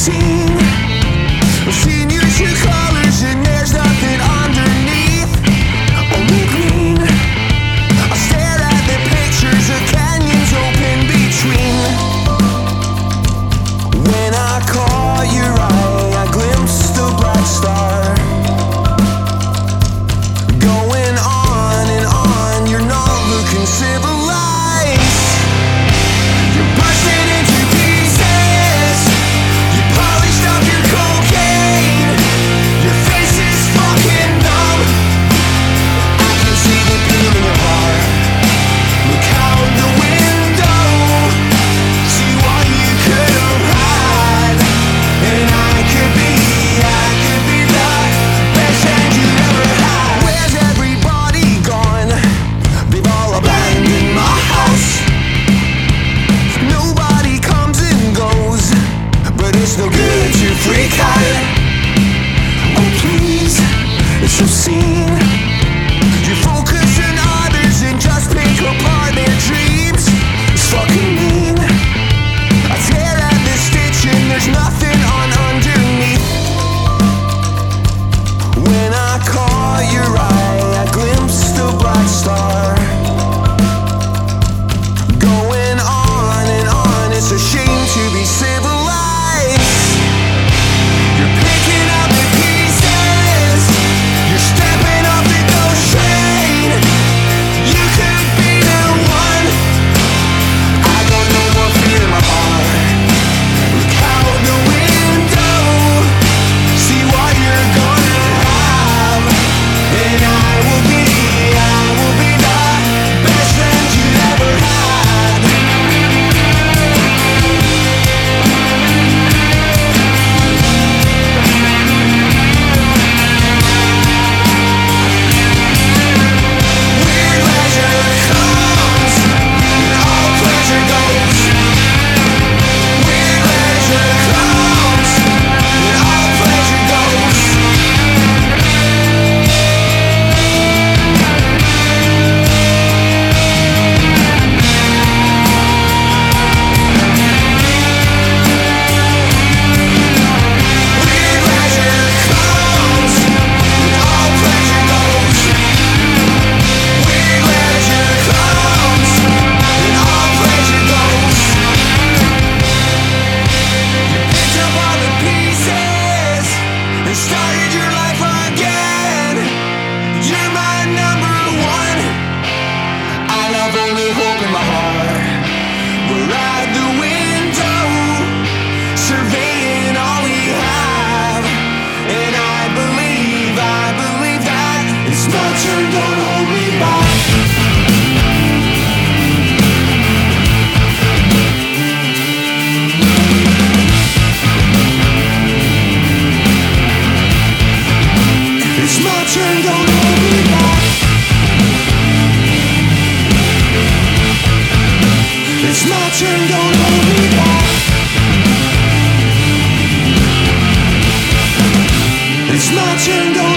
seen. I've seen your true colors and there's nothing underneath, only green. I stare at the pictures of canyons open between. When I caught your eye, I glimpsed a black star. Going on and on, you're not looking civilized. You're bursting into pieces. You polished up your cocaine. Your face is fucking numb. I can see the pain in your heart. Look out the window. See what you could have had. And I could be the best friend you ever had. Where's everybody gone? They've all abandoned my house. Nobody comes and goes, but it's no good to freak out. Oh please, it's obscene. You focus on others and just pick apart their dreams. It's fucking mean. I tear at the stitch and there's nothing on underneath. When I caught your eye, I glimpsed a black star. Going on and on, it's a shame to be civilized. You're picking up the pieces. You're stepping off the ghost train. You could be the one. I got no more fear in my heart. Look out the window. See what you're gonna have. And I will be the best friend you ever had. Weird pleasure comes and all pleasure goes. Weird pleasure comes and all pleasure goes. Weird pleasure comes and all pleasure goes. Weird pleasure comes and all pleasure goes. You picked up all the pieces and started your life again. You're my number one. I love only hope in my heart. We're at the window, surveying all we have. And I believe that it's my turn, don't hold me back. It's my turn, don't hold me back. It's my turn, don't hold me back. It's my turn, don't